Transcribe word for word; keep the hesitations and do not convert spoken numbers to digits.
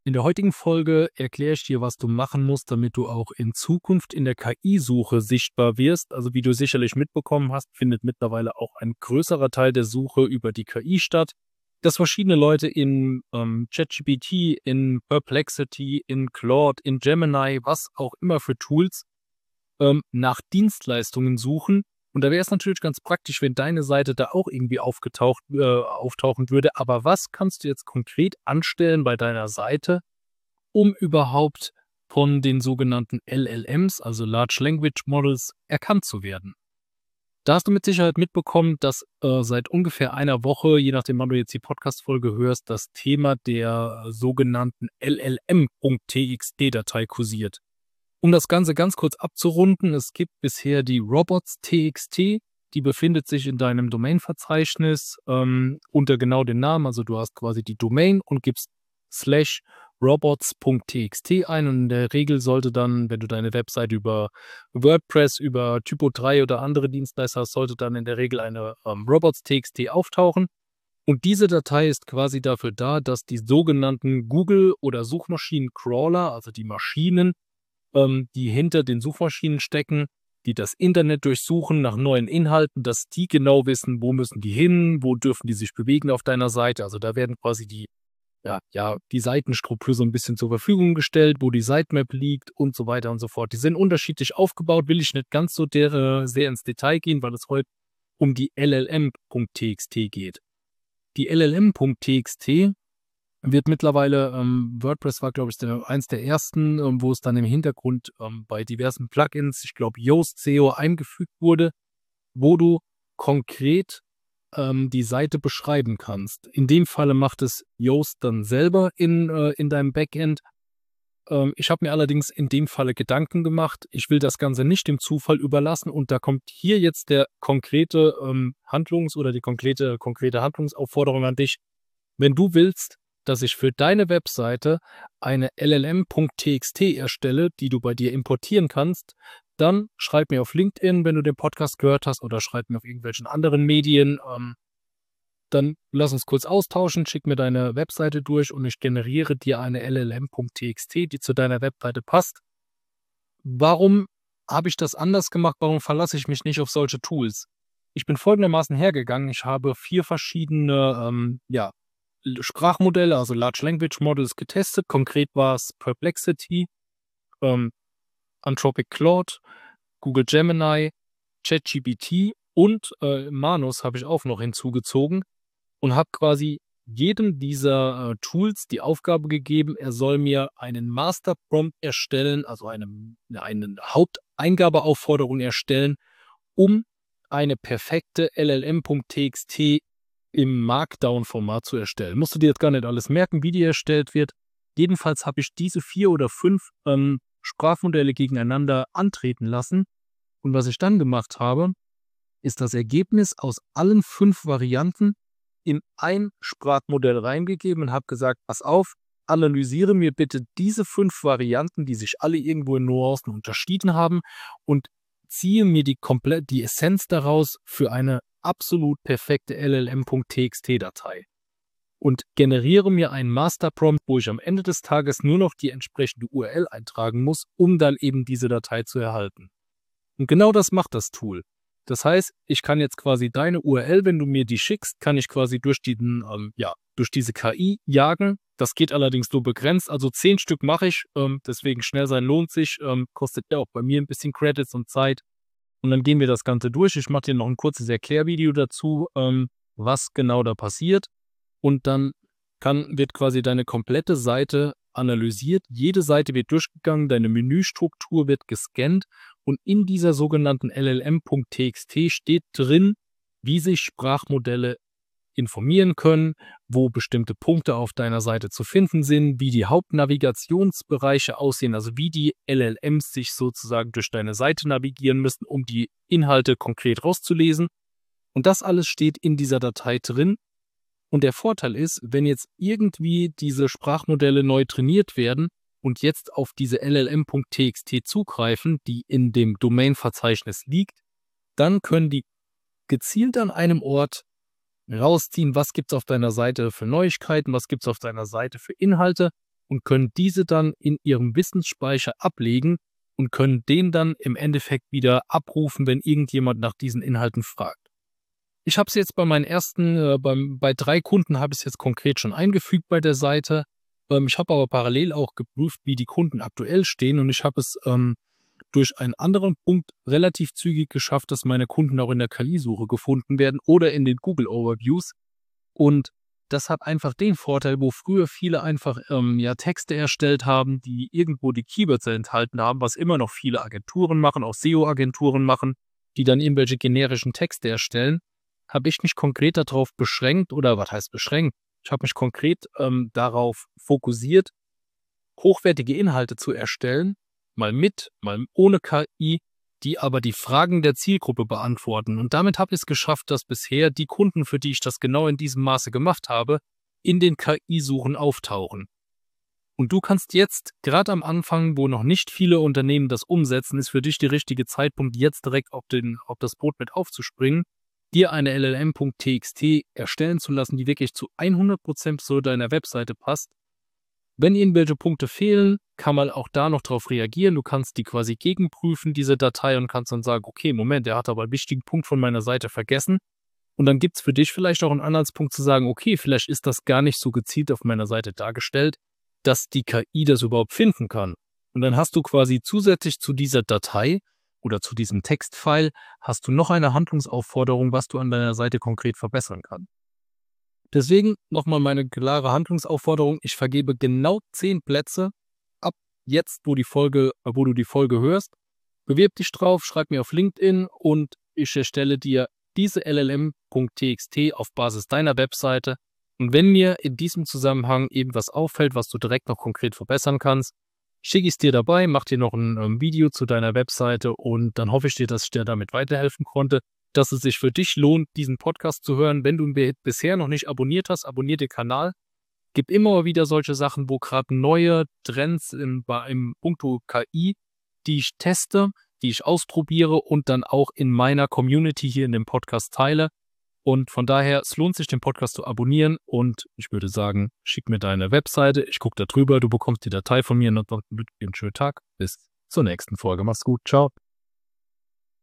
In der heutigen Folge erkläre ich dir, was du machen musst, damit du auch in Zukunft in der K I-Suche sichtbar wirst. Also wie du sicherlich mitbekommen hast, findet mittlerweile auch ein größerer Teil der Suche über die K I statt, dass verschiedene Leute in ähm, ChatGPT, in Perplexity, in Claude, in Gemini, was auch immer für Tools, ähm, nach Dienstleistungen suchen. Und da wäre es natürlich ganz praktisch, wenn deine Seite da auch irgendwie aufgetaucht, äh, auftauchen würde. Aber was kannst du jetzt konkret anstellen bei deiner Seite, um überhaupt von den sogenannten L L Ms, also Large Language Models, erkannt zu werden? Da hast du mit Sicherheit mitbekommen, dass äh, seit ungefähr einer Woche, je nachdem, wann du jetzt die Podcast-Folge hörst, das Thema der äh, sogenannten L L M.txt-Datei kursiert. Um das Ganze ganz kurz abzurunden, es gibt bisher die Robots.txt, die befindet sich in deinem Domain-Verzeichnis ähm, unter genau den Namen. Also du hast quasi die Domain und gibst slash robots.txt ein und in der Regel sollte dann, wenn du deine Website über WordPress, über Typo drei oder andere Dienstleister hast, sollte dann in der Regel eine ähm, Robots.txt auftauchen. Und diese Datei ist quasi dafür da, dass die sogenannten Google- oder Suchmaschinen-Crawler, also die Maschinen, ähm, die hinter den Suchmaschinen stecken, die das Internet durchsuchen nach neuen Inhalten, dass die genau wissen, wo müssen die hin, wo dürfen die sich bewegen auf deiner Seite. Also da werden quasi die, ja, ja, die Seitenstruktur so ein bisschen zur Verfügung gestellt, wo die Sitemap liegt und so weiter und so fort. Die sind unterschiedlich aufgebaut, will ich nicht ganz so der, äh, sehr ins Detail gehen, weil es heute um die L L M.txt geht. Die L L M.txt wird mittlerweile, ähm, WordPress war, glaube ich, der, eins der ersten, ähm, wo es dann im Hintergrund ähm, bei diversen Plugins, ich glaube Yoast S E O, eingefügt wurde, wo du konkret ähm, die Seite beschreiben kannst. In dem Falle macht es Yoast dann selber in, äh, in deinem Backend. Ähm, ich habe mir allerdings in dem Falle Gedanken gemacht. Ich will das Ganze nicht dem Zufall überlassen und da kommt hier jetzt der konkrete ähm, Handlungs- oder die konkrete, konkrete Handlungsaufforderung an dich. Wenn du willst, dass ich für deine Webseite eine L L M.txt erstelle, die du bei dir importieren kannst, dann schreib mir auf LinkedIn, wenn du den Podcast gehört hast, oder schreib mir auf irgendwelchen anderen Medien. Ähm, dann lass uns kurz austauschen, schick mir deine Webseite durch und ich generiere dir eine L L M.txt, die zu deiner Webseite passt. Warum habe ich das anders gemacht? Warum verlasse ich mich nicht auf solche Tools? Ich bin folgendermaßen hergegangen. Ich habe vier verschiedene ähm, ja, Sprachmodelle, also Large Language Models, getestet. Konkret war es Perplexity, ähm, Anthropic Claude, Google Gemini, ChatGPT und äh, Manus habe ich auch noch hinzugezogen und habe quasi jedem dieser äh, Tools die Aufgabe gegeben, er soll mir einen Master Prompt erstellen, also eine, eine Haupteingabeaufforderung erstellen, um eine perfekte L L M.txt im Markdown-Format zu erstellen. Musst du dir jetzt gar nicht alles merken, wie die erstellt wird. Jedenfalls habe ich diese vier oder fünf ähm, Sprachmodelle gegeneinander antreten lassen. Und was ich dann gemacht habe, ist das Ergebnis aus allen fünf Varianten in ein Sprachmodell reingegeben und habe gesagt, pass auf, analysiere mir bitte diese fünf Varianten, die sich alle irgendwo in Nuancen unterschieden haben, und ziehe mir die komplett die Essenz daraus für eine absolut perfekte L L M.txt-Datei und generiere mir einen Master-Prompt, wo ich am Ende des Tages nur noch die entsprechende U R L eintragen muss, um dann eben diese Datei zu erhalten. Und genau das macht das Tool. Das heißt, ich kann jetzt quasi deine U R L, wenn du mir die schickst, kann ich quasi durch, diesen, ähm, ja, durch diese K I jagen. Das geht allerdings nur begrenzt. Also zehn Stück mache ich, ähm, deswegen schnell sein lohnt sich, ähm, kostet ja auch bei mir ein bisschen Credits und Zeit. Und dann gehen wir das Ganze durch. Ich mache dir noch ein kurzes Erklärvideo dazu, ähm, was genau da passiert. Und dann kann, wird quasi deine komplette Seite analysiert. Jede Seite wird durchgegangen, deine Menüstruktur wird gescannt und in dieser sogenannten L L M.txt steht drin, wie sich Sprachmodelle informieren können, wo bestimmte Punkte auf deiner Seite zu finden sind, wie die Hauptnavigationsbereiche aussehen, also wie die L L Ms sich sozusagen durch deine Seite navigieren müssen, um die Inhalte konkret rauszulesen. Und das alles steht in dieser Datei drin. Und der Vorteil ist, wenn jetzt irgendwie diese Sprachmodelle neu trainiert werden und jetzt auf diese L L M.txt zugreifen, die in dem Domain-Verzeichnis liegt, dann können die gezielt an einem Ort rausziehen, was gibt es auf deiner Seite für Neuigkeiten, was gibt es auf deiner Seite für Inhalte, und können diese dann in ihrem Wissensspeicher ablegen und können den dann im Endeffekt wieder abrufen, wenn irgendjemand nach diesen Inhalten fragt. Ich habe es jetzt bei meinen ersten, äh, beim, bei drei Kunden habe ich es jetzt konkret schon eingefügt bei der Seite. Ähm, ich habe aber parallel auch geprüft, wie die Kunden aktuell stehen, und ich habe es ähm, durch einen anderen Punkt relativ zügig geschafft, dass meine Kunden auch in der K I-Suche gefunden werden oder in den Google-Overviews. Und das hat einfach den Vorteil, wo früher viele einfach ähm, ja, Texte erstellt haben, die irgendwo die Keywords enthalten haben, was immer noch viele Agenturen machen, auch S E O-Agenturen machen, die dann irgendwelche generischen Texte erstellen, habe ich mich konkret darauf beschränkt, oder was heißt beschränkt? Ich habe mich konkret ähm, darauf fokussiert, hochwertige Inhalte zu erstellen, mal mit, mal ohne K I, die aber die Fragen der Zielgruppe beantworten. Und damit habe ich es geschafft, dass bisher die Kunden, für die ich das genau in diesem Maße gemacht habe, in den K I-Suchen auftauchen. Und du kannst jetzt, gerade am Anfang, wo noch nicht viele Unternehmen das umsetzen, ist für dich der richtige Zeitpunkt, jetzt direkt auf, den, auf das Boot mit aufzuspringen, dir eine L L M.txt erstellen zu lassen, die wirklich zu hundert Prozent zu deiner Webseite passt. Wenn irgendwelche Punkte fehlen, kann man auch da noch drauf reagieren. Du kannst die quasi gegenprüfen, diese Datei, und kannst dann sagen, okay, Moment, der hat aber einen wichtigen Punkt von meiner Seite vergessen. Und dann gibt es für dich vielleicht auch einen Anhaltspunkt zu sagen, okay, vielleicht ist das gar nicht so gezielt auf meiner Seite dargestellt, dass die K I das überhaupt finden kann. Und dann hast du quasi zusätzlich zu dieser Datei oder zu diesem Textfile, hast du noch eine Handlungsaufforderung, was du an deiner Seite konkret verbessern kannst. Deswegen nochmal meine klare Handlungsaufforderung. Ich vergebe genau zehn Plätze ab jetzt, wo, die Folge, wo du die Folge hörst. Bewirb dich drauf, schreib mir auf LinkedIn und ich erstelle dir diese L L M.txt auf Basis deiner Webseite. Und wenn mir in diesem Zusammenhang irgendwas auffällt, was du direkt noch konkret verbessern kannst, schicke ich es dir dabei, mach dir noch ein ähm, Video zu deiner Webseite, und dann hoffe ich dir, dass ich dir damit weiterhelfen konnte, dass es sich für dich lohnt, diesen Podcast zu hören. Wenn du ihn bisher noch nicht abonniert hast, abonniere den Kanal. Gibt immer wieder solche Sachen, wo gerade neue Trends im, im Punkto K I, die ich teste, die ich ausprobiere und dann auch in meiner Community hier in dem Podcast teile. Und von daher, es lohnt sich, den Podcast zu abonnieren, und ich würde sagen, schick mir deine Webseite, ich gucke da drüber, du bekommst die Datei von mir, und dann wünsche ich dir einen schönen Tag. Bis zur nächsten Folge. Mach's gut. Ciao.